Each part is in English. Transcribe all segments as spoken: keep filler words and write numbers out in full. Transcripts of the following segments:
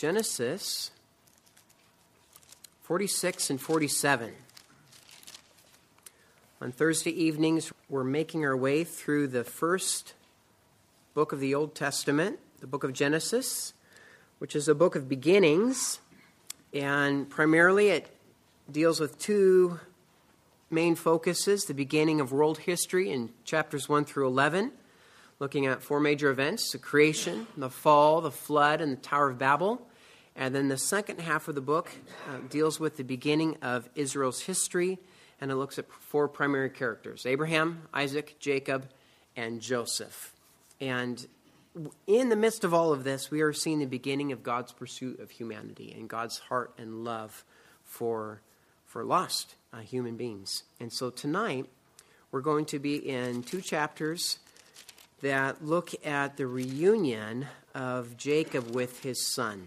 Genesis forty-six and forty-seven. On Thursday evenings, we're making our way through the first book of the Old Testament, the book of Genesis, which is a book of beginnings, and primarily it deals with two main focuses: the beginning of world history in chapters one through eleven, looking at four major events: the creation, the fall, the flood, and the Tower of Babel. And then the second half of the book uh, deals with the beginning of Israel's history, and it looks at four primary characters: Abraham, Isaac, Jacob, and Joseph. And in the midst of all of this, we are seeing the beginning of God's pursuit of humanity and God's heart and love for, for lost uh, human beings. And so tonight, we're going to be in two chapters that look at the reunion of Jacob with his son.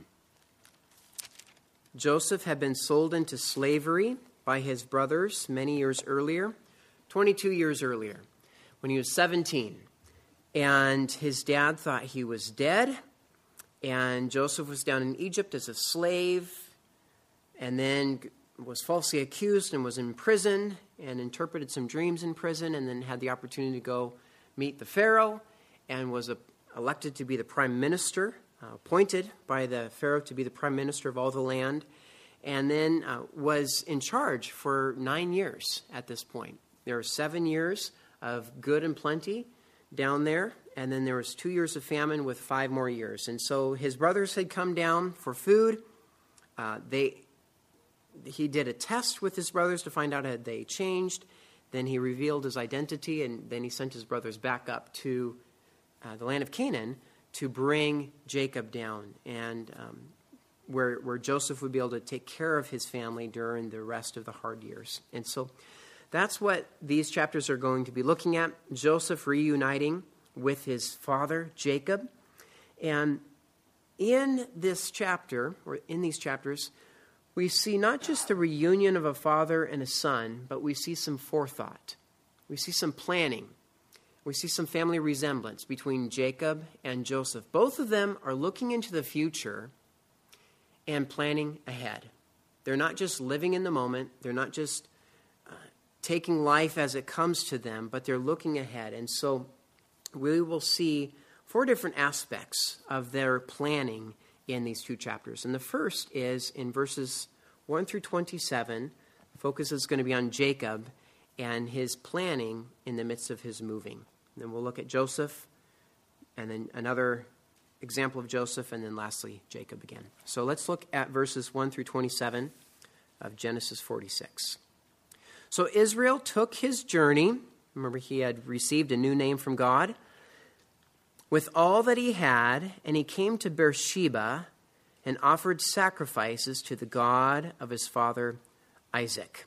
Joseph had been sold into slavery by his brothers many years earlier, twenty-two years earlier, when he was seventeen. And his dad thought he was dead, and Joseph was down in Egypt as a slave, and then was falsely accused and was in prison, and interpreted some dreams in prison, and then had the opportunity to go meet the Pharaoh, and was a, elected to be the prime minister, uh, appointed by the Pharaoh to be the prime minister of all the land, and then uh, was in charge for nine years at this point. There were seven years of good and plenty down there, and then there was two years of famine with five more years. And so his brothers had come down for food. Uh, they he did a test with his brothers to find out had they changed. Then he revealed his identity, and then he sent his brothers back up to uh, the land of Canaan to bring Jacob down, and um, where where Joseph would be able to take care of his family during the rest of the hard years. And so that's what these chapters are going to be looking at: Joseph reuniting with his father, Jacob. And in this chapter, or in these chapters, we see not just the reunion of a father and a son, but we see some forethought. We see some planning. We see some family resemblance between Jacob and Joseph. Both of them are looking into the future and planning ahead. They're not just living in the moment. They're not just uh, taking life as it comes to them, but they're looking ahead. And so we will see four different aspects of their planning in these two chapters. And the first is in verses one through twenty-seven. The focus is going to be on Jacob and his planning in the midst of his moving. And then we'll look at Joseph, and then another example of Joseph, and then lastly, Jacob again. So let's look at verses one through twenty-seven of Genesis forty-six. So Israel took his journey. Remember, he had received a new name from God, with all that he had, and he came to Beersheba and offered sacrifices to the God of his father Isaac.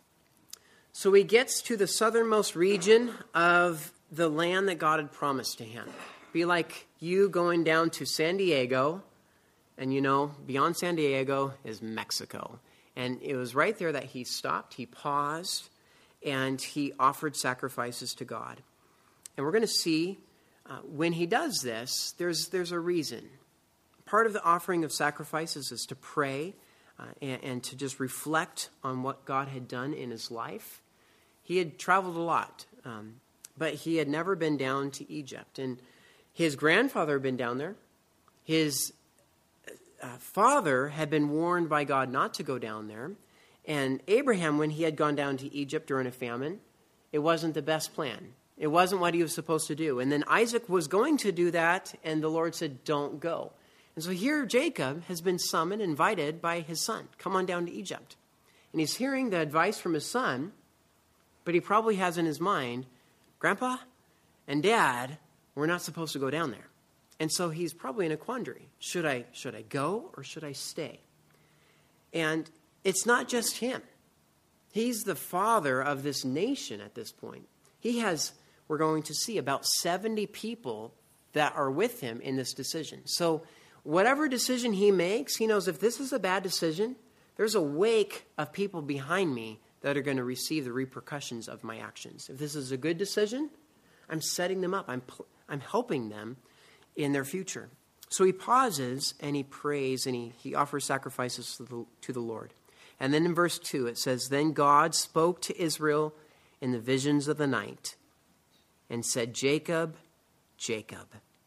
So he gets to the southernmost region of the land that God had promised to him. Be like you going down to San Diego, and you know, beyond San Diego is Mexico. And it was right there that he stopped, he paused, and he offered sacrifices to God. And we're going to see uh, when he does this, there's there's a reason. Part of the offering of sacrifices is to pray uh, and, and to just reflect on what God had done in his life. He had traveled a lot, um, but he had never been down to Egypt. And his grandfather had been down there. His uh, father had been warned by God not to go down there. And Abraham, when he had gone down to Egypt during a famine, it wasn't the best plan. It wasn't what he was supposed to do. And then Isaac was going to do that, and the Lord said, don't go. And so here Jacob has been summoned, invited by his son. Come on down to Egypt. And he's hearing the advice from his son, but he probably has in his mind, Grandpa and Dad, we're not supposed to go down there. And so he's probably in a quandary. Should I, should I go or should I stay? And it's not just him. He's the father of this nation at this point. He has, we're going to see, about seventy people that are with him in this decision. So whatever decision he makes, he knows if this is a bad decision, there's a wake of people behind me that are going to receive the repercussions of my actions. If this is a good decision, I'm setting them up. I'm, I'm helping them in their future. So he pauses and he prays and he, he offers sacrifices to the, to the Lord. And then in verse two it says, "Then God spoke to Israel in the visions of the night and said, 'Jacob, Jacob.'"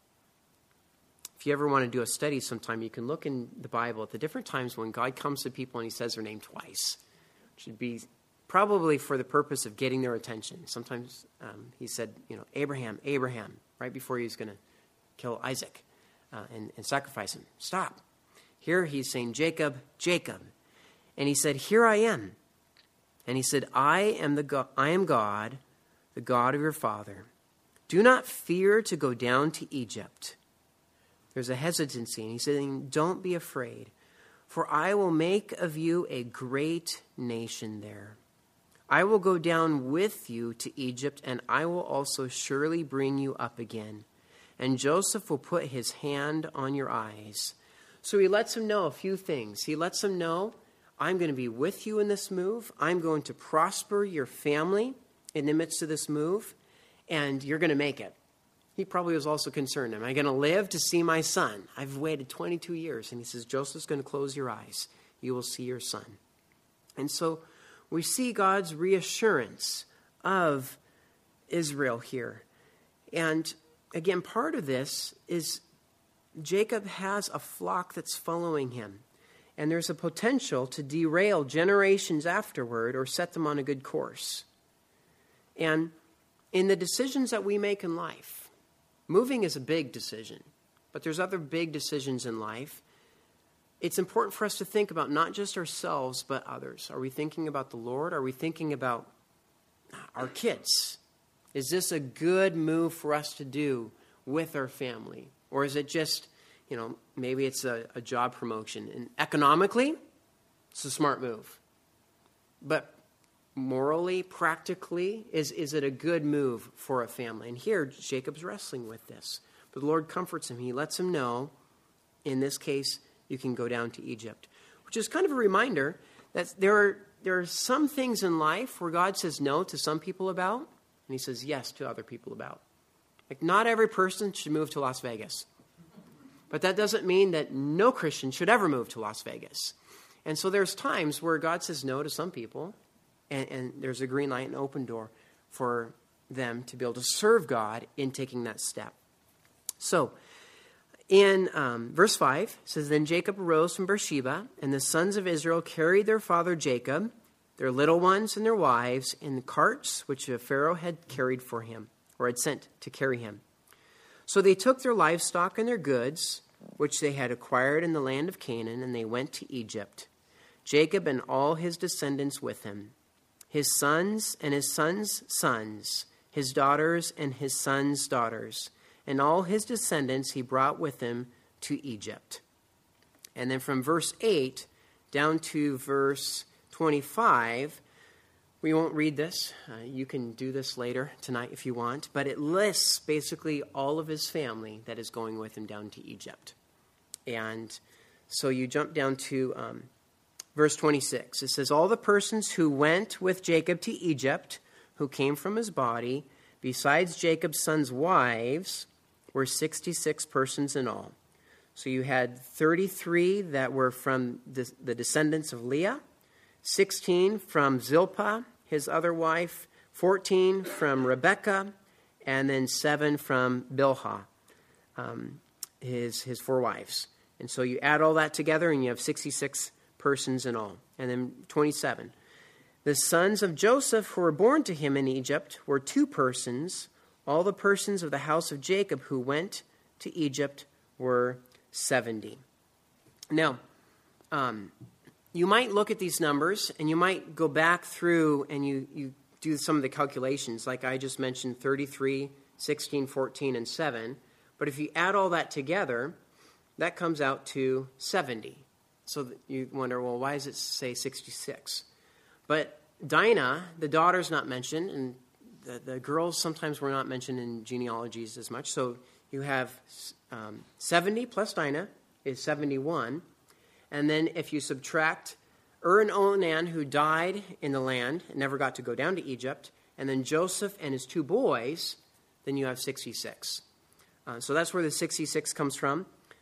If you ever want to do a study sometime, you can look in the Bible at the different times when God comes to people and he says their name twice. It should be probably for the purpose of getting their attention. Sometimes um, he said, you know, Abraham, Abraham, right before he was going to kill Isaac uh, and, and sacrifice him. Stop. Here he's saying, "Jacob, Jacob." And he said, "Here I am." And he said, I am the God, I am God, the God of your father. Do not fear to go down to Egypt. There's a hesitancy. And he's saying, don't be afraid, for I will make of you a great nation there. I will go down with you to Egypt, and I will also surely bring you up again. And Joseph will put his hand on your eyes. So he lets him know a few things. He lets him know, I'm going to be with you in this move. I'm going to prosper your family in the midst of this move, and you're going to make it. He probably was also concerned. Am I going to live to see my son? I've waited twenty-two years. And he says, Joseph's going to close your eyes. You will see your son. And so we see God's reassurance of Israel here. And again, part of this is Jacob has a flock that's following him. And there's a potential to derail generations afterward or set them on a good course. And in the decisions that we make in life, moving is a big decision, but there's other big decisions in life. It's important for us to think about not just ourselves, but others. Are we thinking about the Lord? Are we thinking about our kids? Is this a good move for us to do with our family? Or is it just, you know, maybe it's a, a job promotion? And economically, it's a smart move. But morally, practically, is, is it a good move for a family? And here, Jacob's wrestling with this. But the Lord comforts him. He lets him know, in this case, you can go down to Egypt. Which is kind of a reminder that there are, there are some things in life where God says no to some people about, and he says yes to other people about. Like, not every person should move to Las Vegas. But that doesn't mean that no Christian should ever move to Las Vegas. And so there's times where God says no to some people, and, and there's a green light and open door for them to be able to serve God in taking that step. So, in um, verse five, it says, Then Jacob arose from Beersheba, and the sons of Israel carried their father Jacob, their little ones and their wives, in the carts which Pharaoh had carried for him, or had sent to carry him. So they took their livestock and their goods, which they had acquired in the land of Canaan, and they went to Egypt, Jacob and all his descendants with him, his sons and his sons' sons, his daughters and his sons' daughters, and all his descendants he brought with him to Egypt. And then from verse eight down to verse twenty-five, we won't read this. Uh, you can do this later tonight if you want. But it lists basically all of his family that is going with him down to Egypt. And so you jump down to um, verse twenty-six. It says, All the persons who went with Jacob to Egypt, who came from his body, besides Jacob's sons' wives, were sixty-six persons in all. So you had thirty-three that were from the, the descendants of Leah, sixteen from Zilpah, his other wife, fourteen from Rebekah, and then seven from Bilhah, um, his, his four wives. And so you add all that together and you have sixty-six persons in all. And then twenty-seven. The sons of Joseph who were born to him in Egypt were two persons. All the persons of the house of Jacob who went to Egypt were seventy. Now, um, you might look at these numbers and you might go back through and you, you do some of the calculations. Like I just mentioned, thirty-three, sixteen, fourteen, and seven. But if you add all that together, that comes out to seventy. So you wonder, well, why does it say sixty-six? But Dinah, the daughter's not mentioned, and the, the girls sometimes were not mentioned in genealogies as much. So you have um, seventy plus Dinah is seventy-one. And then if you subtract Ur and Onan, who died in the land and never got to go down to Egypt, and then Joseph and his two boys, then you have sixty-six. Uh, so that's where the sixty-six comes from.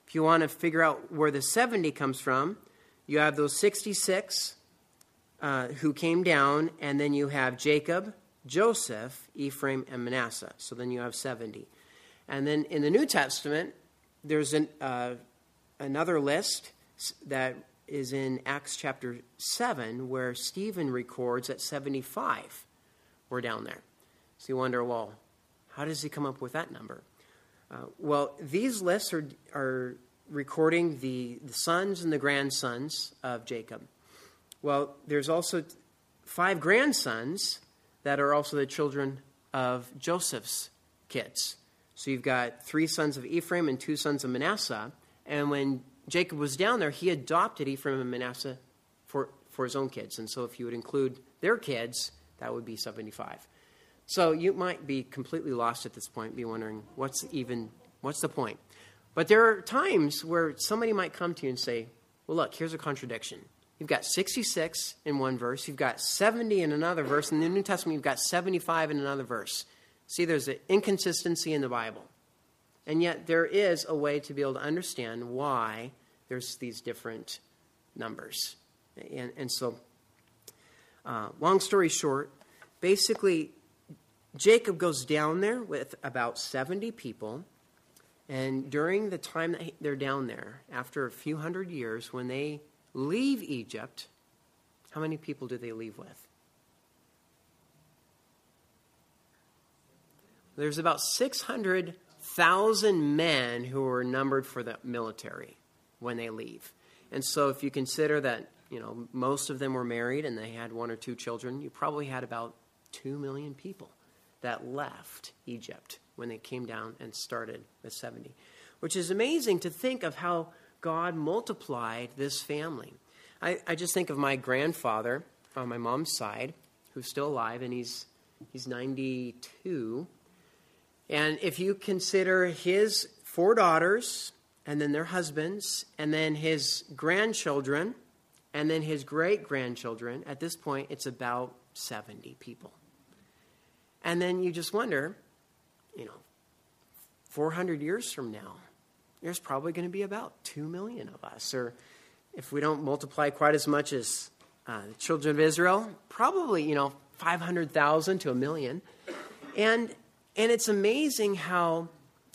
If you want to figure out where the seventy comes from, you have those sixty-six uh, who came down, and then you have Jacob, Joseph, Ephraim, and Manasseh. So then you have seventy. And then in the New Testament, there's an, uh, another list that is in Acts chapter seven, where Stephen records that seventy-five were down there. So you wonder, well, how does he come up with that number? Uh, well, these lists are, are recording the, the sons and the grandsons of Jacob. Well, there's also five grandsons that are also the children of Joseph's kids. So you've got three sons of Ephraim and two sons of Manasseh. And when Jacob was down there, he adopted Ephraim and Manasseh for, for his own kids. And so if you would include their kids, that would be seventy-five. So you might be completely lost at this point, be wondering, what's even, what's the point? But there are times where somebody might come to you and say, well, look, here's a contradiction. You've got sixty-six in one verse, you've got seventy in another verse, and in the New Testament you've got seventy-five in another verse. See, there's an inconsistency in the Bible. And yet there is a way to be able to understand why there's these different numbers. And, and so, uh, long story short, basically, Jacob goes down there with about seventy people. And during the time that they're down there, after a few hundred years, when they leave Egypt, how many people do they leave with? There's about six hundred thousand men who are numbered for the military when they leave. And so if you consider that, you know, most of them were married and they had one or two children, you probably had about two million people that left Egypt when they came down and started with seventy, which is amazing to think of how God multiplied this family. I, I just think of my grandfather on my mom's side, who's still alive, and he's he's ninety-two. And if you consider his four daughters, and then their husbands, and then his grandchildren, and then his great-grandchildren, at this point, it's about seventy people. And then you just wonder, you know, four hundred years from now, there's probably going to be about two million of us. Or if we don't multiply quite as much as uh, the children of Israel, probably, you know, five hundred thousand to a million. And, and it's amazing how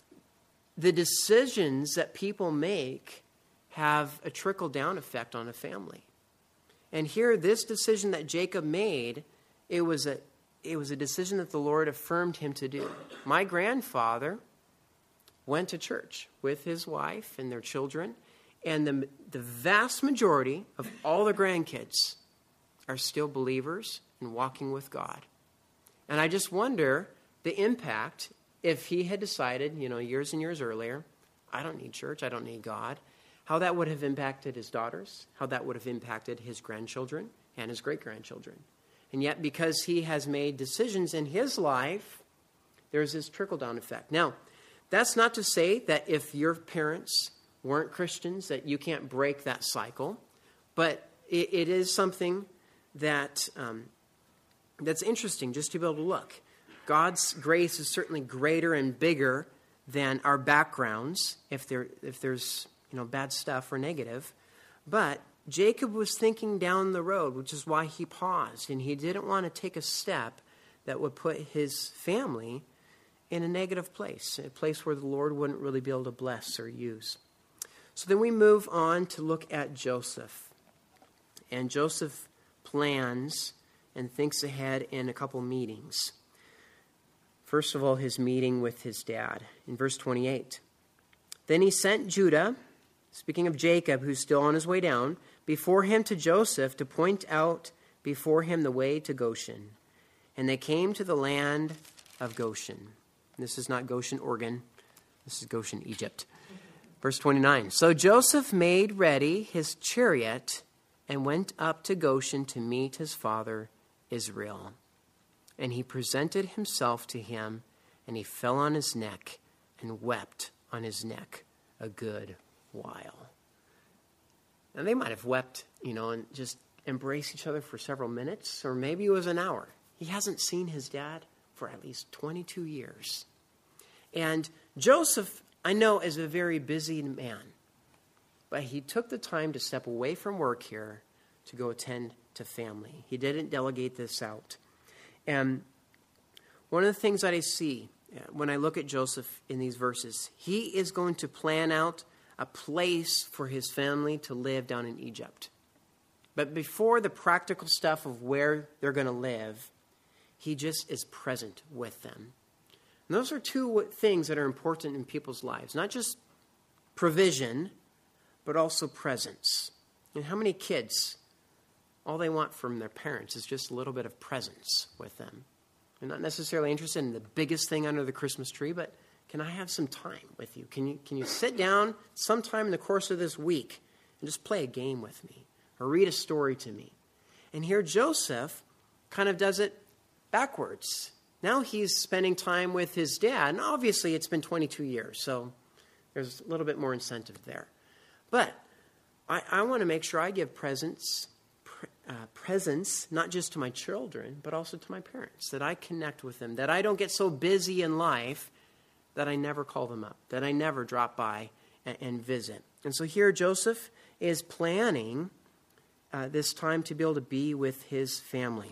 the decisions that people make have a trickle-down effect on a family. And here, this decision that Jacob made, it was a It was a decision that the Lord affirmed him to do. My grandfather went to church with his wife and their children, and the, the vast majority of all the grandkids are still believers and walking with God. And I just wonder the impact if he had decided, you know, years and years earlier, I don't need church, I don't need God, how that would have impacted his daughters, how that would have impacted his grandchildren and his great-grandchildren. And yet, because he has made decisions in his life, there's this trickle-down effect. Now, that's not to say that if your parents weren't Christians, that you can't break that cycle. But it, it is something that um, that's interesting just to be able to look. God's grace is certainly greater and bigger than our backgrounds, if there if there's you know bad stuff or negative. But Jacob was thinking down the road, which is why he paused, and he didn't want to take a step that would put his family in a negative place, a place where the Lord wouldn't really be able to bless or use. So then we move on to look at Joseph. And Joseph plans and thinks ahead in a couple meetings. First of all, his meeting with his dad. In verse twenty-eight, then he sent Judah, speaking of Jacob, who's still on his way down, before him to Joseph to point out before him the way to Goshen. And they came to the land of Goshen. This is not Goshen, Oregon. This is Goshen, Egypt. Verse twenty-nine, so Joseph made ready his chariot and went up to Goshen to meet his father Israel. And he presented himself to him, and he fell on his neck and wept on his neck a good while. Now, they might have wept, you know, and just embraced each other for several minutes, or maybe it was an hour. He hasn't seen his dad for at least twenty-two years. And Joseph, I know, is a very busy man. but he took the time to step away from work here to go attend to family. He didn't delegate this out. And one of the things that I see when I look at Joseph in these verses, he is going to plan out a place for his family to live down in Egypt. But before the practical stuff of where they're going to live, he just is present with them. And those are two things that are important in people's lives. Not just provision, but also presence. And how many kids, all they want from their parents is just a little bit of presence with them. They're not necessarily interested in the biggest thing under the Christmas tree, but can I have some time with you? Can you, can you sit down sometime in the course of this week and just play a game with me? Or read a story to me. And here Joseph kind of does it backwards. Now he's spending time with his dad. And obviously it's been twenty-two years, so there's a little bit more incentive there. But I, I want to make sure I give presence, pre, uh, presence, not just to my children, but also to my parents. That I connect with them. That I don't get so busy in life that I never call them up. That I never drop by and, and visit. And so here Joseph is planning Uh, this time to be able to be with his family.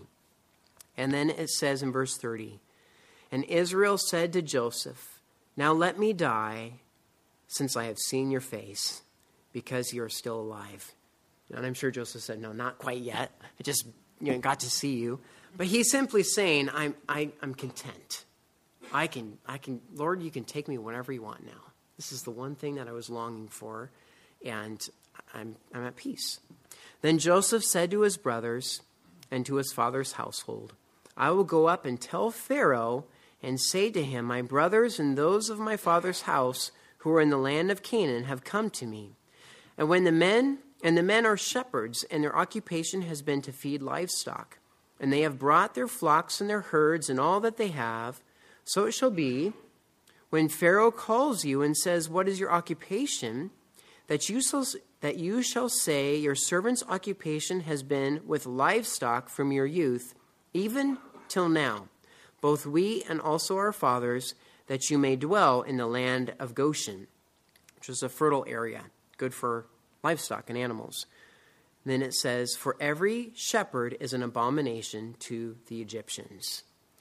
And then it says in verse thirty, and Israel said to Joseph, now let me die, since I have seen your face, because you are still alive. And I'm sure Joseph said, no, not quite yet. I just you know, got to see you. But he's simply saying, I'm I, I'm content. I can, I can, Lord, you can take me whenever you want now. This is the one thing that I was longing for, and I'm I'm at peace. Then Joseph said to his brothers and to his father's household, I will go up and tell Pharaoh and say to him, my brothers and those of my father's house who are in the land of Canaan have come to me. And when the men, and the men are shepherds, and their occupation has been to feed livestock, and they have brought their flocks and their herds and all that they have, so it shall be, when Pharaoh calls you and says, what is your occupation, that you shall that you shall say, your servant's occupation has been with livestock from your youth, even till now, both we and also our fathers, that you may dwell in the land of Goshen, which is a fertile area, good for livestock and animals. And then it says, for every shepherd is an abomination to the Egyptians.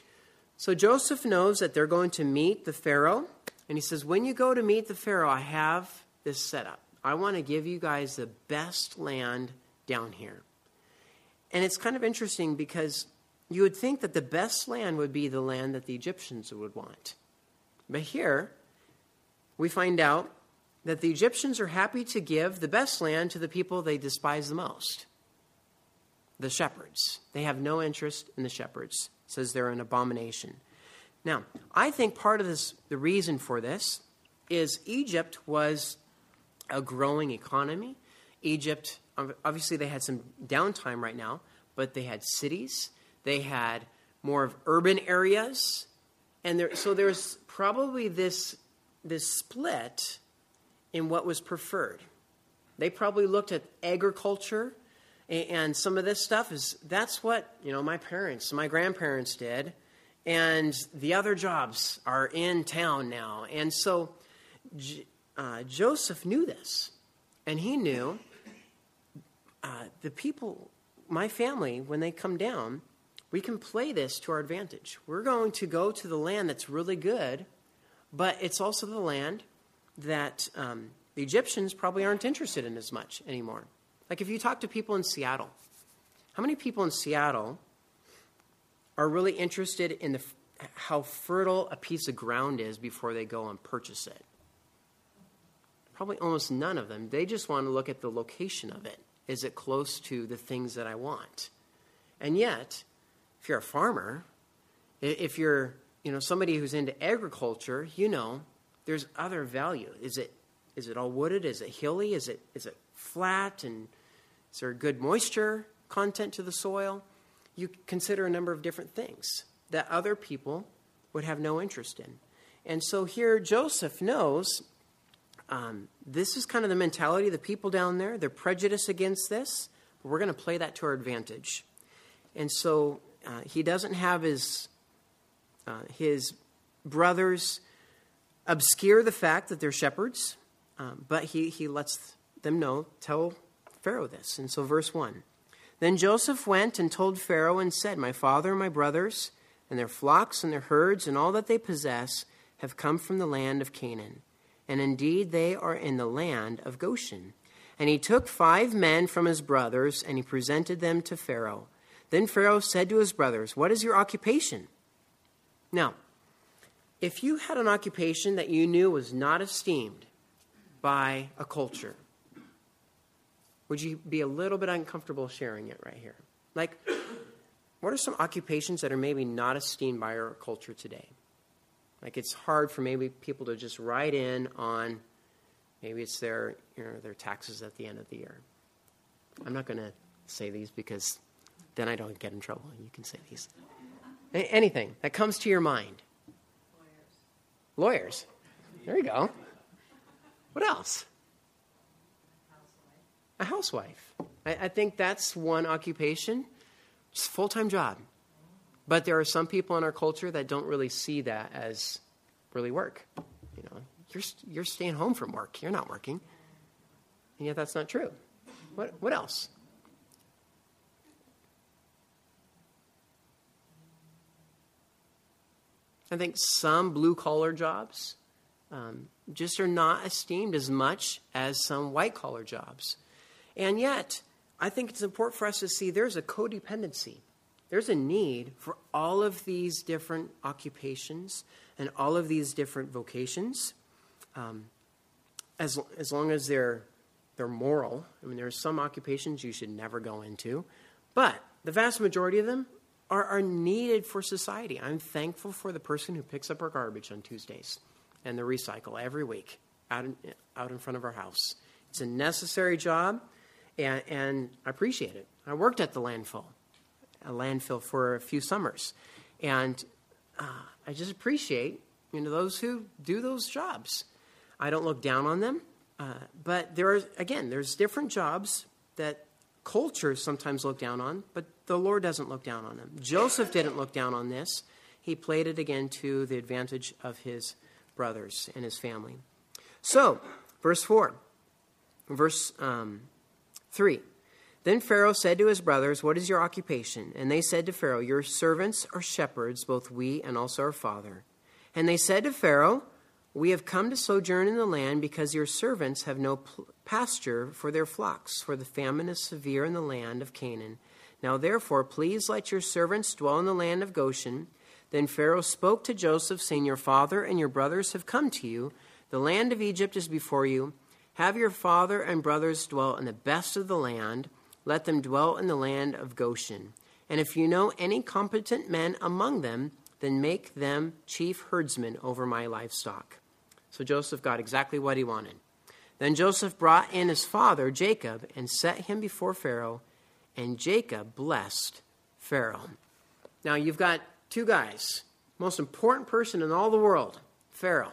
So Joseph knows that they're going to meet the Pharaoh, and he says, when you go to meet the Pharaoh, I have this set up. I want to give you guys the best land down here. And it's kind of interesting because you would think that the best land would be the land that the Egyptians would want. But here, we find out that the Egyptians are happy to give the best land to the people they despise the most. The shepherds. They have no interest in the shepherds. It says they're an abomination. Now, I think part of this, the reason for this, is Egypt was a growing economy. Egypt, obviously they had some downtime right now, but they had cities. They had more of urban areas. And there, so there's probably this, this split in what was preferred. They probably looked at agriculture and, and some of this stuff is, that's what, you know, my parents, my grandparents did. And the other jobs are in town now. And so Uh, Joseph knew this, and he knew uh, the people, my family, when they come down, we can play this to our advantage. We're going to go to the land that's really good, but it's also the land that um, the Egyptians probably aren't interested in as much anymore. Like if you talk to people in Seattle, how many people in Seattle are really interested in the how fertile a piece of ground is before they go and purchase it? Probably almost none of them. They just want to look at the location of it. Is it close to the things that I want? And yet, if you're a farmer, if you're, you know, somebody who's into agriculture, you know, there's other value. Is it is it all wooded? Is it hilly? Is it is it flat? And is there good moisture content to the soil? You consider a number of different things that other people would have no interest in. And so here Joseph knows Um, this is kind of the mentality of the people down there. They're prejudiced against this, but we're going to play that to our advantage. And so uh, he doesn't have his uh, his brothers obscure the fact that they're shepherds, um, but he, he lets them know, tell Pharaoh this. And so verse one. Then Joseph went and told Pharaoh and said, my father and my brothers and their flocks and their herds and all that they possess have come from the land of Canaan. And indeed they are in the land of Goshen. And he took five men from his brothers and he presented them to Pharaoh. Then Pharaoh said to his brothers, what is your occupation? Now, if you had an occupation that you knew was not esteemed by a culture, would you be a little bit uncomfortable sharing it right here? Like, what are some occupations that are maybe not esteemed by our culture today? Like, it's hard for maybe people to just write in on, maybe it's their, you know, their taxes at the end of the year. I'm not going to say these because then I don't get in trouble. You can say these. Anything that comes to your mind. Lawyers. Lawyers. There you go. What else? A housewife. I, I think that's one occupation. It's a full-time job. But there are some people in our culture that don't really see that as really work. You know, you're you're staying home from work. You're not working. And yet that's not true. What what else? I think some blue-collar jobs um, just are not esteemed as much as some white-collar jobs. And yet, I think it's important for us to see there's a codependency. There's a need for all of these different occupations and all of these different vocations, um, as as long as they're they're moral. I mean, there are some occupations you should never go into, but the vast majority of them are, are needed for society. I'm thankful for the person who picks up our garbage on Tuesdays and the recycle every week out in, out in front of our house. It's a necessary job. And, and I appreciate it. I worked at the landfill, a landfill for a few summers. And uh, I just appreciate, you know, those who do those jobs. I don't look down on them. Uh, but there are, again, there's different jobs that cultures sometimes look down on, but the Lord doesn't look down on them. Joseph didn't look down on this. He played it again to the advantage of his brothers and his family. So, verse four. Verse... Um, Three, then Pharaoh said to his brothers, what is your occupation? And they said to Pharaoh, your servants are shepherds, both we and also our father. And they said to Pharaoh, we have come to sojourn in the land because your servants have no pl- pasture for their flocks, for the famine is severe in the land of Canaan. Now therefore, please let your servants dwell in the land of Goshen. Then Pharaoh spoke to Joseph, saying, your father and your brothers have come to you. The land of Egypt is before you. Have your father and brothers dwell in the best of the land. Let them dwell in the land of Goshen. And if you know any competent men among them, then make them chief herdsmen over my livestock. So Joseph got exactly what he wanted. Then Joseph brought in his father, Jacob, and set him before Pharaoh, and Jacob blessed Pharaoh. Now you've got two guys, most important person in all the world, Pharaoh,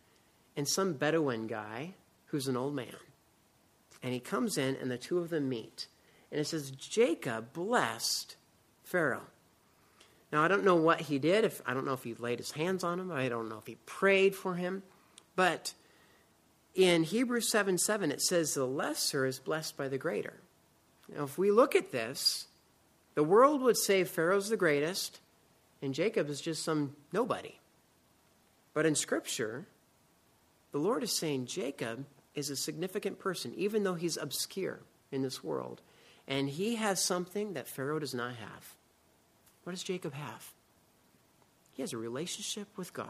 and some Bedouin guy who's an old man. And he comes in and the two of them meet. And it says, Jacob blessed Pharaoh. Now, I don't know what he did. If I don't know if he laid his hands on him. I don't know if he prayed for him. But in Hebrews seven seven, it says the lesser is blessed by the greater. Now, if we look at this, the world would say Pharaoh's the greatest and Jacob is just some nobody. But in Scripture, the Lord is saying Jacob is a significant person, even though he's obscure in this world. And he has something that Pharaoh does not have. What does Jacob have? He has a relationship with God.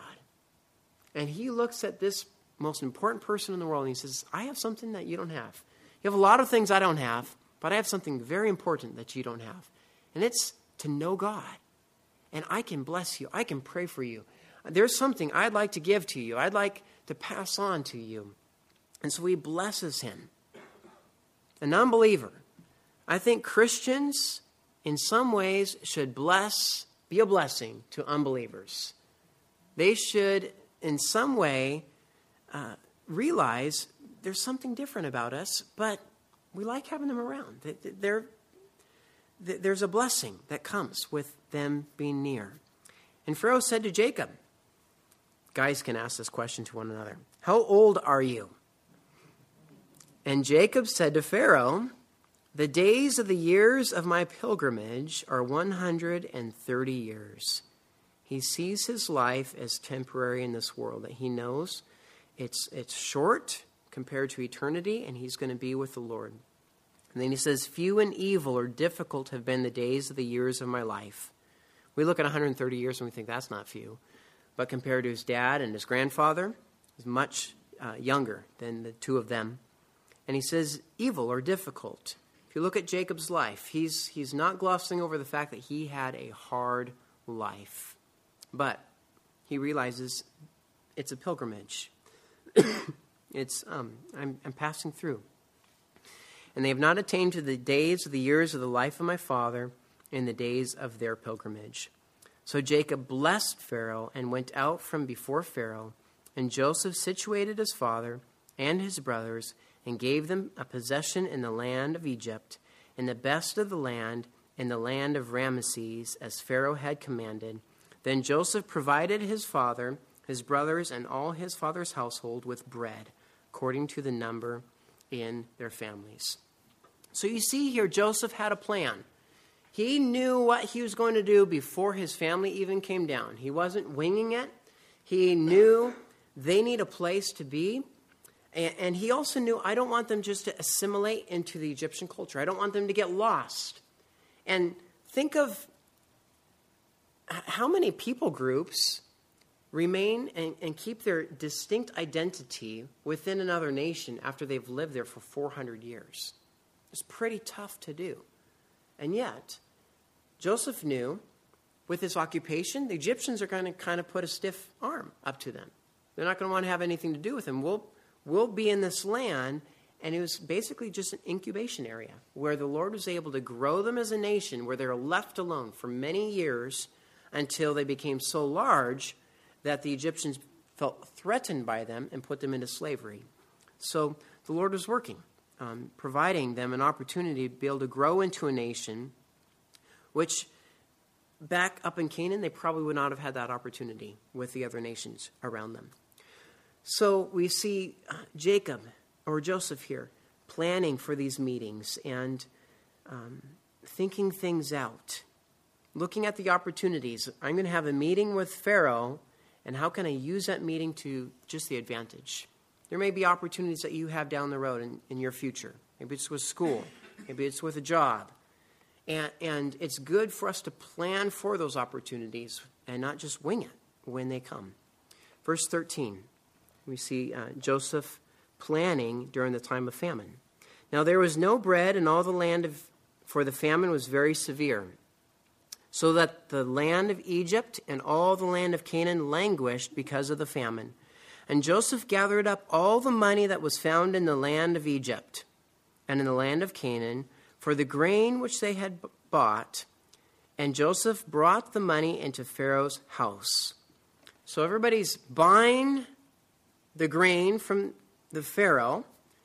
And he looks at this most important person in the world and he says, I have something that you don't have. You have a lot of things I don't have, but I have something very important that you don't have. And it's to know God. And I can bless you. I can pray for you. There's something I'd like to give to you. I'd like to pass on to you. And so he blesses him. An unbeliever. I think Christians, in some ways, should bless, be a blessing to unbelievers. They should, in some way, uh, realize there's something different about us, but we like having them around. They're, there's a blessing that comes with them being near. And Pharaoh said to Jacob, guys can ask this question to one another, how old are you? And Jacob said to Pharaoh, the days of the years of my pilgrimage are one hundred thirty years. He sees his life as temporary in this world, that he knows it's it's short compared to eternity, and he's going to be with the Lord. And then he says, few and evil or difficult have been the days of the years of my life. We look at one hundred thirty years and we think that's not few. But compared to his dad and his grandfather, he's much uh, younger than the two of them. And he says, evil or difficult. If you look at Jacob's life, he's he's not glossing over the fact that he had a hard life. But he realizes it's a pilgrimage. it's um, I'm, I'm passing through. And they have not attained to the days of the years of the life of my father in the days of their pilgrimage. So Jacob blessed Pharaoh and went out from before Pharaoh. And Joseph situated his father and his brothers and gave them a possession in the land of Egypt, in the best of the land, in the land of Ramesses, as Pharaoh had commanded. Then Joseph provided his father, his brothers, and all his father's household with bread, according to the number in their families. So you see here, Joseph had a plan. He knew what he was going to do before his family even came down. He wasn't winging it. He knew they need a place to be. And he also knew, I don't want them just to assimilate into the Egyptian culture. I don't want them to get lost. And think of how many people groups remain and, and keep their distinct identity within another nation after they've lived there for four hundred years. It's pretty tough to do. And yet, Joseph knew with his occupation, the Egyptians are going to kind of put a stiff arm up to them. They're not going to want to have anything to do with him. We'll We'll be in this land, and it was basically just an incubation area where the Lord was able to grow them as a nation, where they were left alone for many years until they became so large that the Egyptians felt threatened by them and put them into slavery. So the Lord was working, um, providing them an opportunity to be able to grow into a nation, which back up in Canaan, they probably would not have had that opportunity with the other nations around them. So we see Jacob, or Joseph here, planning for these meetings and um, thinking things out, looking at the opportunities. I'm going to have a meeting with Pharaoh, and how can I use that meeting to just the advantage? There may be opportunities that you have down the road in, in your future. Maybe it's with school. Maybe it's with a job. And, and it's good for us to plan for those opportunities and not just wing it when they come. Verse thirteen. We see uh, Joseph planning during the time of famine. Now there was no bread in all the land, of, for the famine was very severe, so that the land of Egypt and all the land of Canaan languished because of the famine. And Joseph gathered up all the money that was found in the land of Egypt and in the land of Canaan for the grain which they had b- bought, and Joseph brought the money into Pharaoh's house. So everybody's buying the grain from the Pharaoh,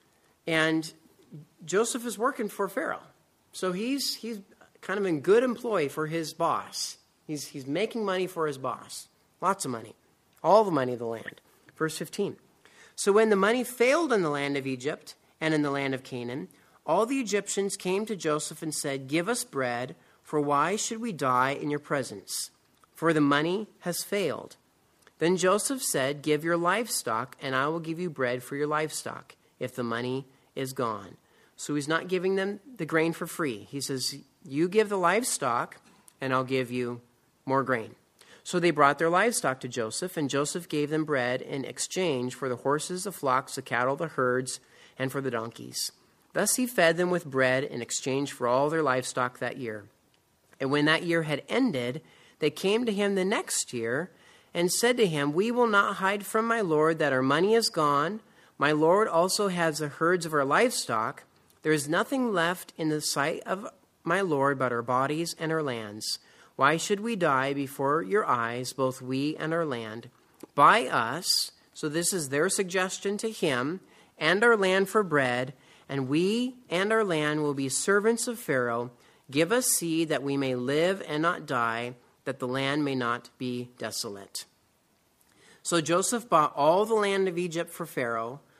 and Joseph is working for Pharaoh. So he's he's kind of a good employee for his boss. He's he's making money for his boss. Lots of money. All the money of the land. Verse fifteen. So when the money failed in the land of Egypt and in the land of Canaan, all the Egyptians came to Joseph and said, give us bread, for why should we die in your presence? For the money has failed. Then Joseph said, give your livestock, and I will give you bread for your livestock, if the money is gone. So he's not giving them the grain for free. He says, you give the livestock, and I'll give you more grain. So they brought their livestock to Joseph, and Joseph gave them bread in exchange for the horses, the flocks, the cattle, the herds, and for the donkeys. Thus he fed them with bread in exchange for all their livestock that year. And when that year had ended, they came to him the next year, and said to him, we will not hide from my lord that our money is gone. My lord also has the herds of our livestock. There is nothing left in the sight of my lord but our bodies and our lands. Why should we die before your eyes, both we and our land? Buy us, so this is their suggestion to him, and our land for bread, and we and our land will be servants of Pharaoh. Give us seed that we may live and not die, that the land may not be desolate. So Joseph bought all the land of Egypt for Pharaoh,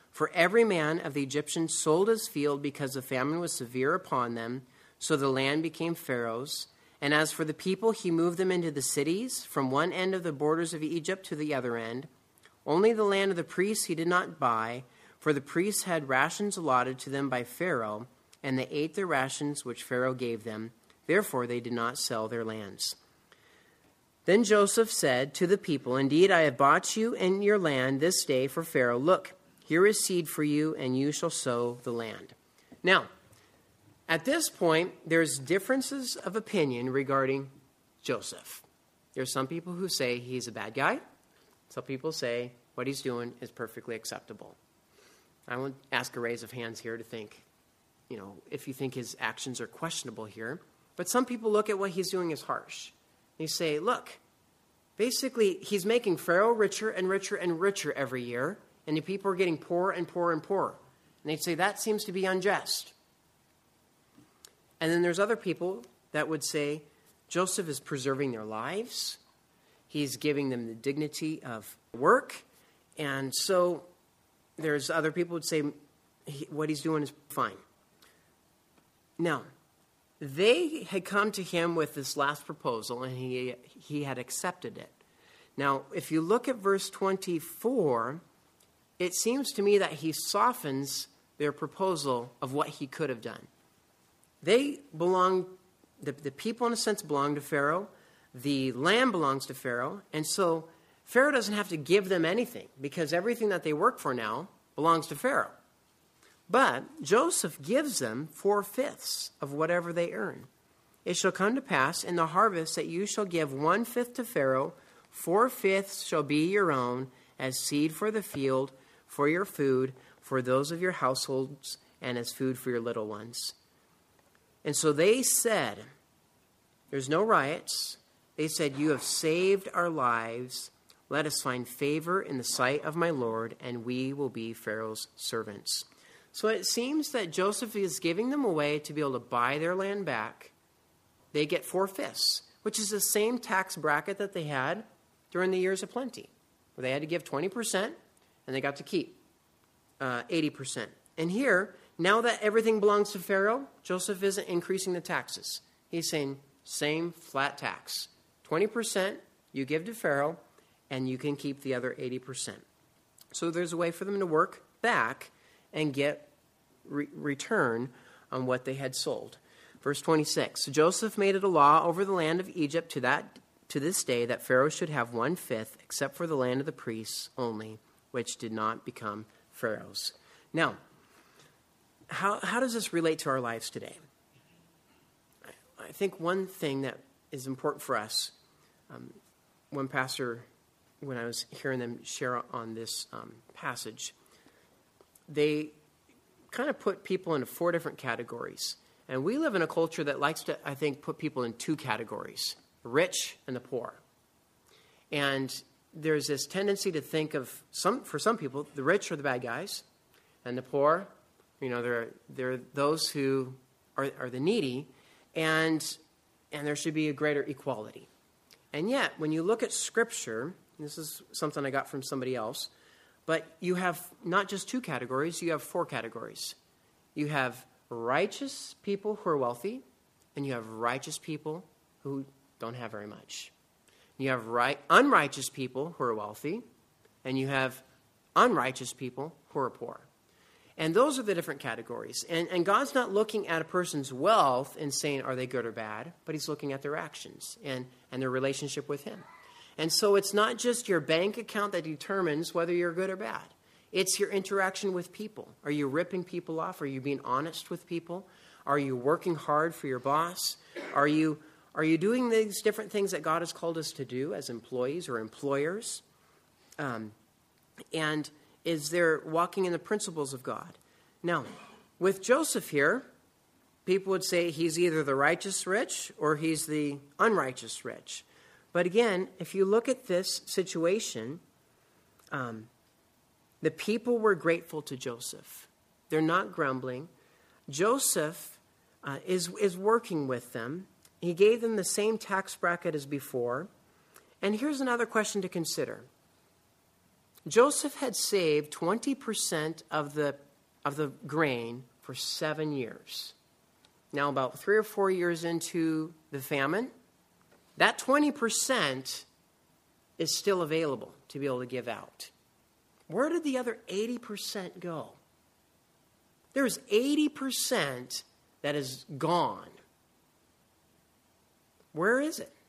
For every man of the Egyptians sold his field because the famine was severe upon them, so the land became Pharaoh's. And as for the people, he moved them into the cities, from one end of the borders of Egypt to the other end. Only the land of the priests he did not buy, for the priests had rations allotted to them by Pharaoh, and they ate their rations which Pharaoh gave them. Therefore they did not sell their lands. Then Joseph said to the people, Indeed, I have bought you and your land this day for Pharaoh. Look, here is seed for you, and you shall sow the land. Now, at this point, there's differences of opinion regarding Joseph. There's some people who say he's a bad guy. Some people say what he's doing is perfectly acceptable. I won't ask a raise of hands here to think, you know, if you think his actions are questionable here. But some people look at what he's doing as harsh. They say, look, basically he's making Pharaoh richer and richer and richer every year, and the people are getting poorer and poorer and poorer. And they'd say that seems to be unjust. And then there's other people that would say Joseph is preserving their lives. He's giving them the dignity of work. And so there's other people who would say he, what he's doing is fine. Now, they had come to him with this last proposal, and he he had accepted it. Now, if you look at verse twenty-four, it seems to me that he softens their proposal of what he could have done. They belong, the, the people in a sense belong to Pharaoh. The land belongs to Pharaoh. And so Pharaoh doesn't have to give them anything because everything that they work for now belongs to Pharaoh. But Joseph gives them four-fifths of whatever they earn. It shall come to pass in the harvest that you shall give one-fifth to Pharaoh, four-fifths shall be your own as seed for the field, for your food, for those of your households, and as food for your little ones. And so they said, there's no riots. They said, you have saved our lives. Let us find favor in the sight of my Lord, and we will be Pharaoh's servants. So it seems that Joseph is giving them a way to be able to buy their land back. They get four-fifths, which is the same tax bracket that they had during the years of plenty, where they had to give twenty percent, and they got to keep uh, eighty percent. And here, now that everything belongs to Pharaoh, Joseph isn't increasing the taxes. He's saying, same flat tax. twenty percent you give to Pharaoh, and you can keep the other eighty percent. So there's a way for them to work back and get re- return on what they had sold. Verse twenty-six, so Joseph made it a law over the land of Egypt to that to this day that Pharaoh should have one-fifth, except for the land of the priests only, which did not become Pharaoh's. Now, how, how does this relate to our lives today? I, I think one thing that is important for us, um, one pastor, when I was hearing them share on this um, passage, they kind of put people into four different categories. And we live in a culture that likes to, I think, put people in two categories, the rich and the poor. And there's this tendency to think of, some for some people, the rich are the bad guys, and the poor, you know, they're, they're those who are, are the needy, and, and there should be a greater equality. And yet, when you look at Scripture, this is something I got from somebody else, but you have not just two categories, you have four categories. You have righteous people who are wealthy, and you have righteous people who don't have very much. You have right, unrighteous people who are wealthy, and you have unrighteous people who are poor. And those are the different categories. And, and God's not looking at a person's wealth and saying, are they good or bad? But he's looking at their actions and, and their relationship with him. And so it's not just your bank account that determines whether you're good or bad. It's your interaction with people. Are you ripping people off? Are you being honest with people? Are you working hard for your boss? Are you, are you doing these different things that God has called us to do as employees or employers? Um, and is there walking in the principles of God? Now, with Joseph here, people would say he's either the righteous rich or he's the unrighteous rich. But again, if you look at this situation, um, the people were grateful to Joseph. They're not grumbling. Joseph uh, is, is working with them. He gave them the same tax bracket as before. And here's another question to consider. Joseph had saved twenty percent of the, of the grain for seven years. Now, about three or four years into the famine, that twenty percent is still available to be able to give out. Where did the other eighty percent go? There's eighty percent that is gone. Where is it?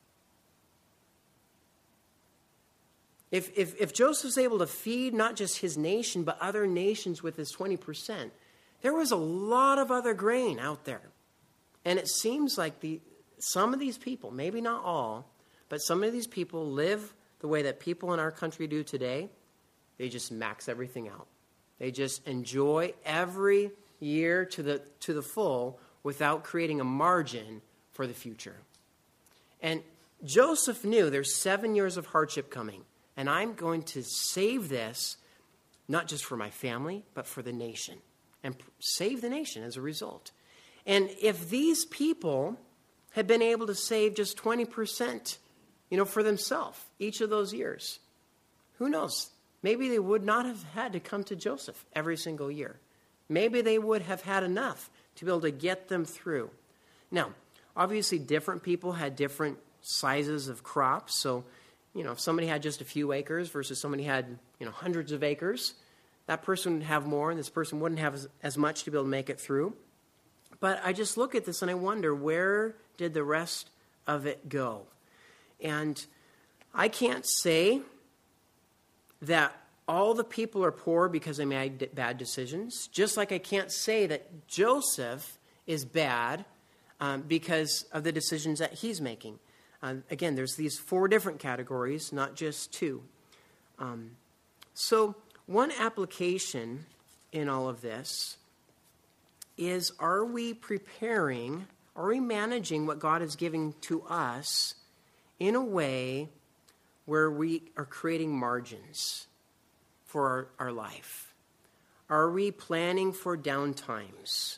If, if, if Joseph's able to feed not just his nation, but other nations with his twenty percent, there was a lot of other grain out there. And it seems like the some of these people, maybe not all, but some of these people live the way that people in our country do today. They just max everything out. They just enjoy every year to the to the full without creating a margin for the future. And Joseph knew there's seven years of hardship coming, and I'm going to save this not just for my family, but for the nation, and save the nation as a result. And if these people had been able to save just twenty percent, you know, for themselves each of those years, who knows? Maybe they would not have had to come to Joseph every single year. Maybe they would have had enough to be able to get them through. Now, obviously, different people had different sizes of crops. So, you know, if somebody had just a few acres versus somebody had, you know, hundreds of acres, that person would have more and this person wouldn't have as, as much to be able to make it through. But I just look at this and I wonder, where did the rest of it go? And I can't say that all the people are poor because they made bad decisions, just like I can't say that Joseph is bad um, because of the decisions that he's making. Uh, again, there's these four different categories, not just two. Um, so one application in all of this is, are we preparing, are we managing what God is giving to us in a way where we are creating margins for our, our life? Are we planning for downtimes?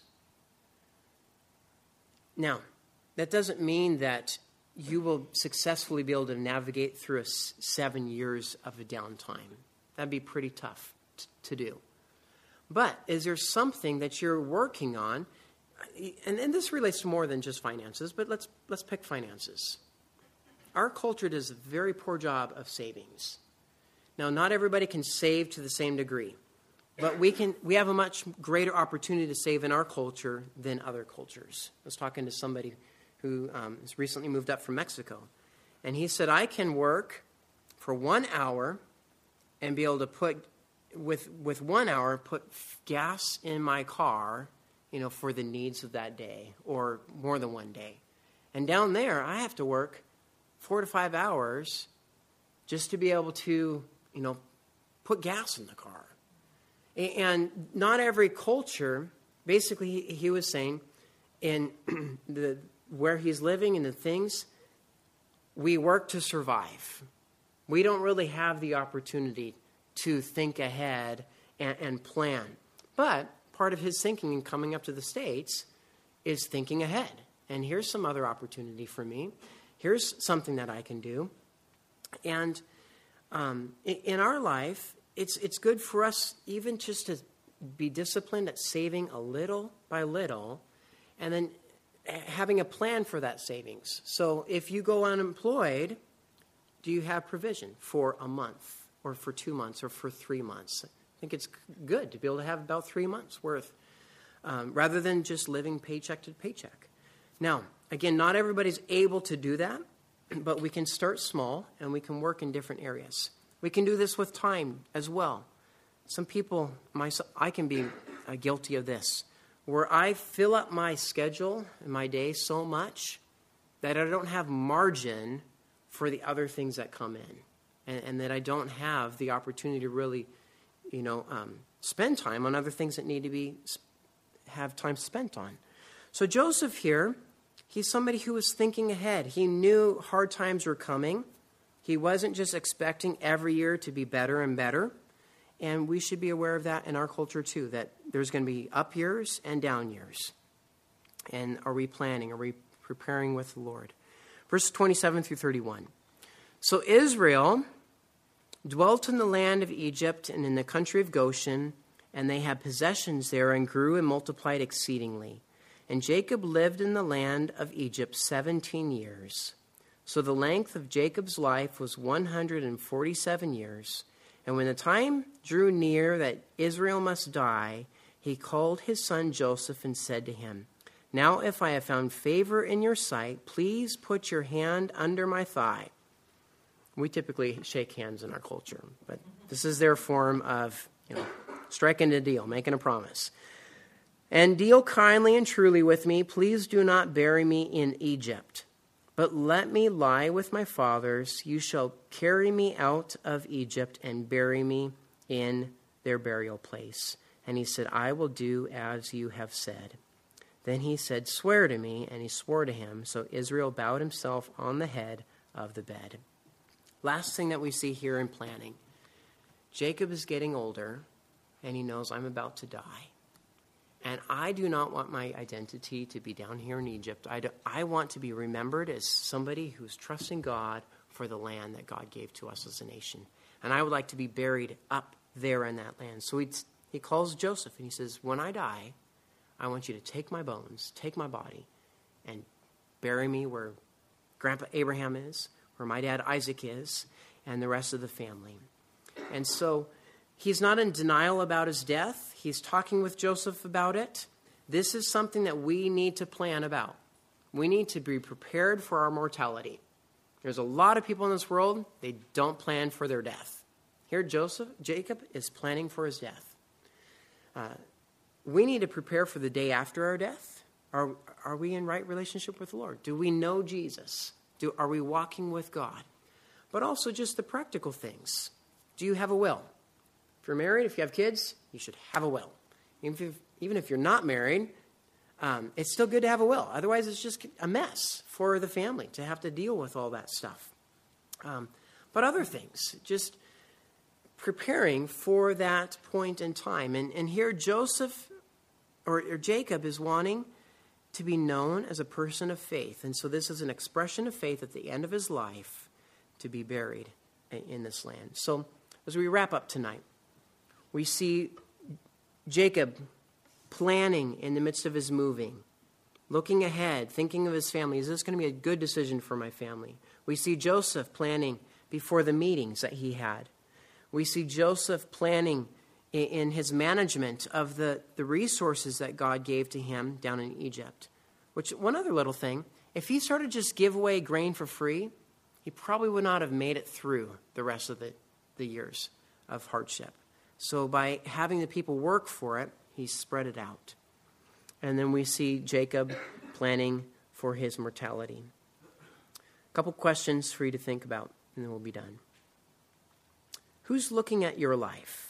Now, that doesn't mean that you will successfully be able to navigate through a s- seven years of a downtime. That'd be pretty tough t- to do. But is there something that you're working on? And, and this relates to more than just finances, but let's let's pick finances. Our culture does a very poor job of savings. Now, not everybody can save to the same degree, but we can. We have a much greater opportunity to save in our culture than other cultures. I was talking to somebody who um, has recently moved up from Mexico, and he said, I can work for one hour and be able to put, with with one hour, put gas in my car, you know, for the needs of that day or more than one day. And down there, I have to work four to five hours just to be able to, you know, put gas in the car. And not every culture, basically, he was saying, in the where he's living and the things, we work to survive. We don't really have the opportunity to think ahead and, and plan. But part of his thinking in coming up to the States is thinking ahead. And here's some other opportunity for me. Here's something that I can do. And um, in, in our life, it's it's good for us even just to be disciplined at saving a little by little, and then having a plan for that savings. So if you go unemployed, do you have provision for a month or for two months or for three months? I think it's good to be able to have about three months worth um, rather than just living paycheck to paycheck. Now, again, not everybody's able to do that, but we can start small and we can work in different areas. We can do this with time as well. Some people, myself, I can be uh, guilty of this, where I fill up my schedule and my day so much that I don't have margin for the other things that come in, and, and that I don't have the opportunity to really, you know, um, spend time on other things that need to be have time spent on. So Joseph here, he's somebody who was thinking ahead. He knew hard times were coming. He wasn't just expecting every year to be better and better. And we should be aware of that in our culture too, that there's going to be up years and down years. And are we planning? Are we preparing with the Lord? Verses twenty-seven through thirty-one. So Israel dwelt in the land of Egypt and in the country of Goshen, and they had possessions there and grew and multiplied exceedingly. And Jacob lived in the land of Egypt seventeen years. So the length of Jacob's life was one hundred forty-seven years. And when the time drew near that Israel must die, he called his son Joseph and said to him, "Now if I have found favor in your sight, please put your hand under my thigh." We typically shake hands in our culture, but this is their form of, you know, striking a deal, making a promise. "And deal kindly and truly with me. Please do not bury me in Egypt, but let me lie with my fathers. You shall carry me out of Egypt and bury me in their burial place." And he said, "I will do as you have said." Then he said, "Swear to me." And he swore to him. So Israel bowed himself on the head of the bed. Last thing that we see here in planning. Jacob is getting older, and he knows, I'm about to die. And I do not want my identity to be down here in Egypt. I, do, I want to be remembered as somebody who's trusting God for the land that God gave to us as a nation. And I would like to be buried up there in that land. So he, he calls Joseph, and he says, when I die, I want you to take my bones, take my body, and bury me where Grandpa Abraham is, where my dad Isaac is, and the rest of the family. And so he's not in denial about his death. He's talking with Joseph about it. This is something that we need to plan about. We need to be prepared for our mortality. There's a lot of people in this world, they don't plan for their death. Here, Joseph, Jacob is planning for his death. Uh, we need to prepare for the day after our death. Are, are we in right relationship with the Lord? Do we know Jesus? Do, are we walking with God? But also just the practical things. Do you have a will? If you're married, if you have kids, you should have a will. Even if, even if you're not married, um, it's still good to have a will. Otherwise, it's just a mess for the family to have to deal with all that stuff. Um, but other things, just preparing for that point in time. And, and here Joseph, or, or Jacob, is wanting to be known as a person of faith. And so this is an expression of faith at the end of his life to be buried in this land. So as we wrap up tonight, we see Jacob planning in the midst of his moving, looking ahead, thinking of his family. Is this going to be a good decision for my family? We see Joseph planning before the meetings that he had. We see Joseph planning in his management of the, the resources that God gave to him down in Egypt. Which, one other little thing, if he started to just give away grain for free, he probably would not have made it through the rest of the, the years of hardship. So by having the people work for it, he spread it out. And then we see Jacob planning for his mortality. A couple questions for you to think about, and then we'll be done. Who's looking at your life?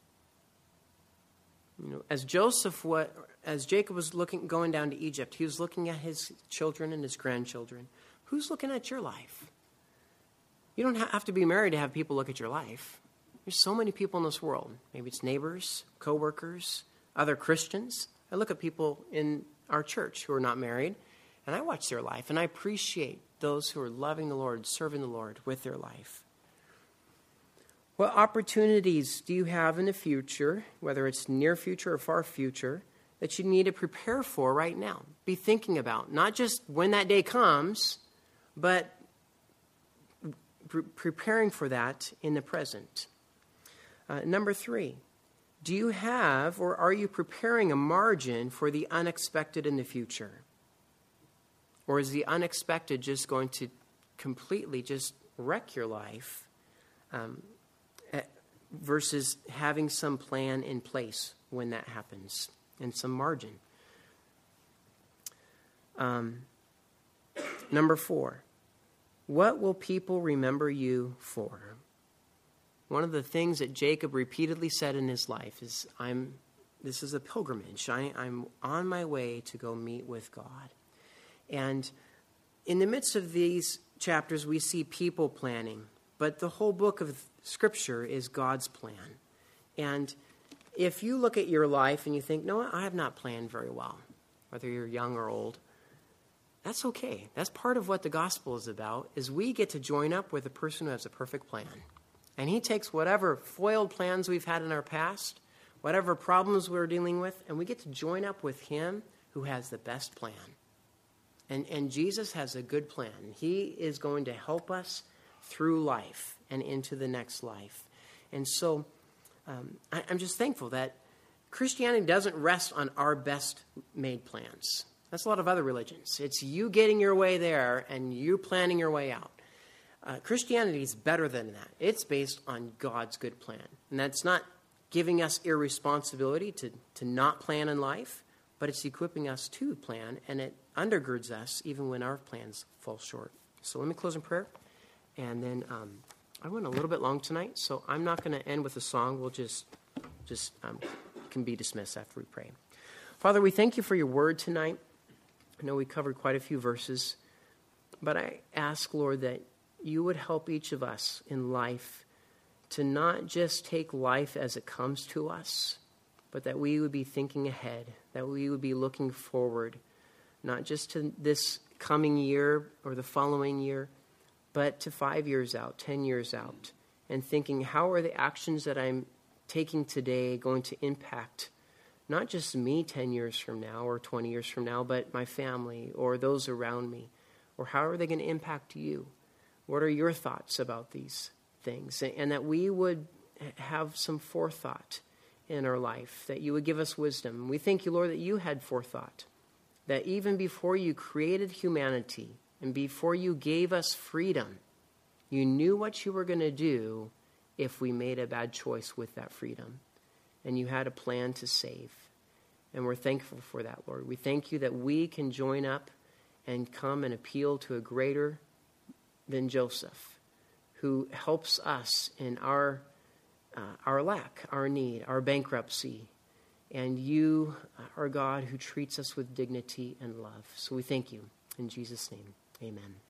You know, as Joseph, what, as Jacob was looking, going down to Egypt, he was looking at his children and his grandchildren. Who's looking at your life? You don't have to be married to have people look at your life. There's so many people in this world. Maybe it's neighbors, coworkers, other Christians. I look at people in our church who are not married, and I watch their life, and I appreciate those who are loving the Lord, serving the Lord with their life. What opportunities do you have in the future, whether it's near future or far future, that you need to prepare for right now? Be thinking about, not just when that day comes, but pre- preparing for that in the present. Uh, number three, do you have or are you preparing a margin for the unexpected in the future? Or is the unexpected just going to completely just wreck your life? Um, versus having some plan in place when that happens and some margin. Um, number four, what will people remember you for? One of the things that Jacob repeatedly said in his life is, "I'm. This is a pilgrimage. I, I'm on my way to go meet with God." And in the midst of these chapters, we see people planning, but the whole book of Scripture is God's plan. And if you look at your life and you think, no, I have not planned very well, whether you're young or old, that's okay. That's part of what the gospel is about, is we get to join up with a person who has a perfect plan. And he takes whatever foiled plans we've had in our past, whatever problems we're dealing with, and we get to join up with him who has the best plan. And, and Jesus has a good plan. He is going to help us through life and into the next life. And so um, I, I'm just thankful that Christianity doesn't rest on our best made plans. That's a lot of other religions. It's you getting your way there and you planning your way out. Uh, Christianity is better than that. It's based on God's good plan. And that's not giving us irresponsibility to, to not plan in life, but it's equipping us to plan, and it undergirds us even when our plans fall short. So let me close in prayer. And then um, I went a little bit long tonight, so I'm not going to end with a song. We'll just, just um, can be dismissed after we pray. Father, we thank you for your word tonight. I know we covered quite a few verses, but I ask, Lord, that you would help each of us in life to not just take life as it comes to us, but that we would be thinking ahead, that we would be looking forward, not just to this coming year or the following year, but to five years out, ten years out, and thinking, how are the actions that I'm taking today going to impact not just me ten years from now or twenty years from now, but my family or those around me? Or how are they going to impact you? What are your thoughts about these things? And that we would have some forethought in our life, that you would give us wisdom. We thank you, Lord, that you had forethought, that even before you created humanity and before you gave us freedom, you knew what you were going to do if we made a bad choice with that freedom. And you had a plan to save. And we're thankful for that, Lord. We thank you that we can join up and come and appeal to a greater than Joseph, who helps us in our uh, our lack, our need, our bankruptcy. And you are God who treats us with dignity and love. So we thank you. In Jesus' name, amen.